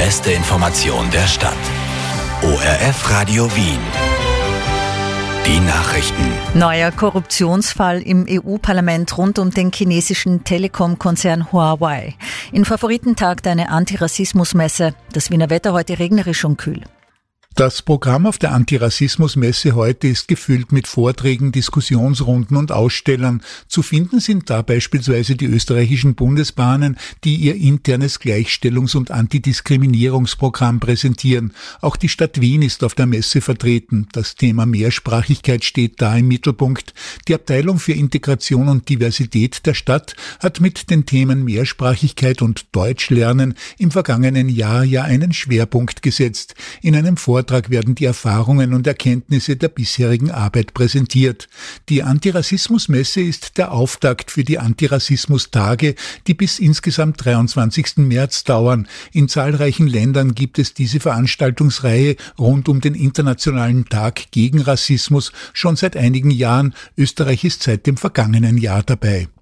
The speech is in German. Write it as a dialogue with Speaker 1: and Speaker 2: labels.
Speaker 1: beste Information der Stadt. ORF Radio Wien. Die Nachrichten.
Speaker 2: Neuer Korruptionsfall im EU-Parlament rund um den chinesischen Telekom-Konzern Huawei. In Favoriten tagt eine Antirassismusmesse. Das Wiener Wetter heute regnerisch und kühl.
Speaker 3: Das Programm auf der Antirassismusmesse heute ist gefüllt mit Vorträgen, Diskussionsrunden und Ausstellern. Zu finden sind da beispielsweise die österreichischen Bundesbahnen, die ihr internes Gleichstellungs- und Antidiskriminierungsprogramm präsentieren. Auch die Stadt Wien ist auf der Messe vertreten. Das Thema Mehrsprachigkeit steht da im Mittelpunkt. Die Abteilung für Integration und Diversität der Stadt hat mit den Themen Mehrsprachigkeit und Deutschlernen im vergangenen Jahr einen Schwerpunkt gesetzt. In einem Vortrag werden die Erfahrungen und Erkenntnisse der bisherigen Arbeit präsentiert. Die Antirassismusmesse ist der Auftakt für die Antirassismus-Tage, die bis insgesamt 23. März dauern. In zahlreichen Ländern gibt es diese Veranstaltungsreihe rund um den Internationalen Tag gegen Rassismus schon seit einigen Jahren. Österreich ist seit dem vergangenen Jahr dabei.